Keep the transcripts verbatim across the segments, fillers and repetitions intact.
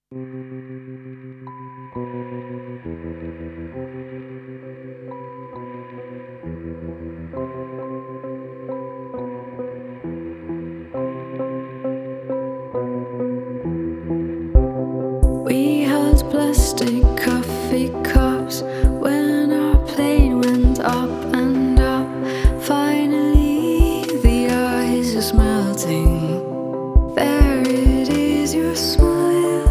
We held plastic coffee cups when our plane went up and up. Finally, the ice is melting. There it is, your smile.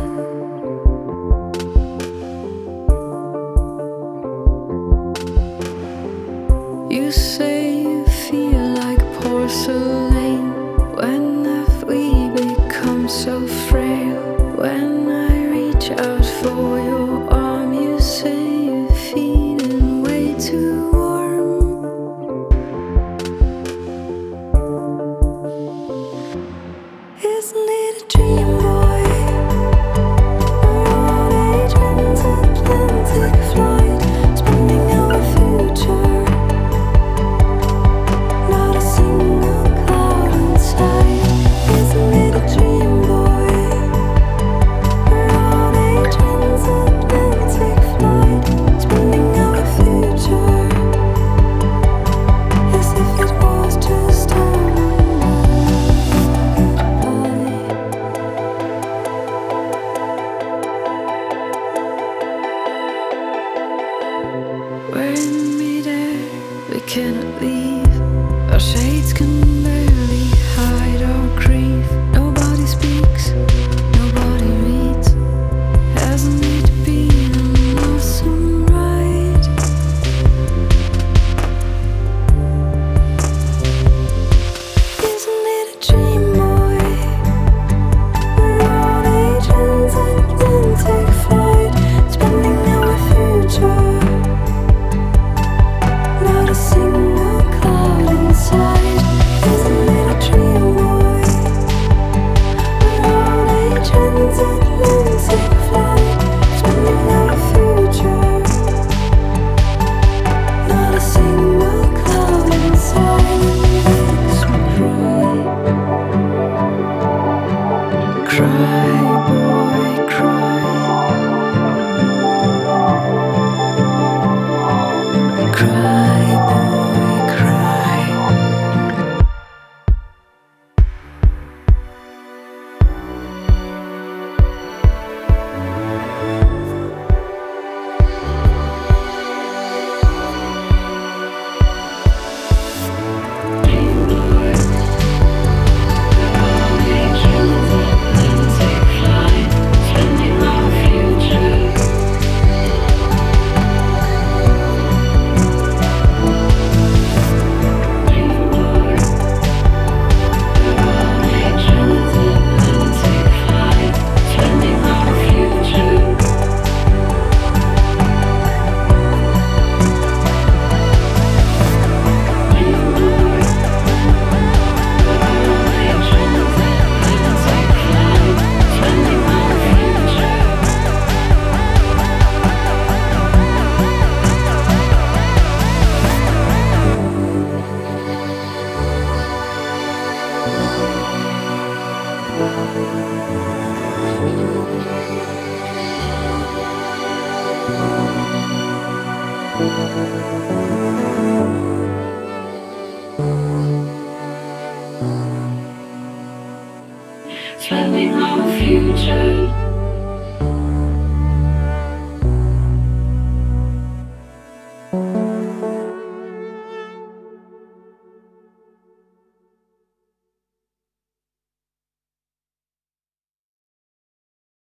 You say you feel like porcelain. When have we become so frail? When I reach out for your arm, you say you're feeling way too warm. Isn't it a dream, boy? We're on a transatlantic flight, spending our future. Not a single cloud in sight. Isn't it a dream, boy? We're on a transatlantic flight, spending our future as if it was just a we're in midair, we cannot leave. Our shades can barely hide our grief. Nobody speaks, nobody reads. Hasn't it been an awesome ride? Isn't it a dream, boy? We're on a transatlantic flight, spending our future. Not a single cloud in sight. Isn't it a dream, boy? We're on a transatlantic flight, spending our future. Not a single cloud in sight. Makes me cry. Cry, boy, cry. Cry, boy, cry. Spending our future.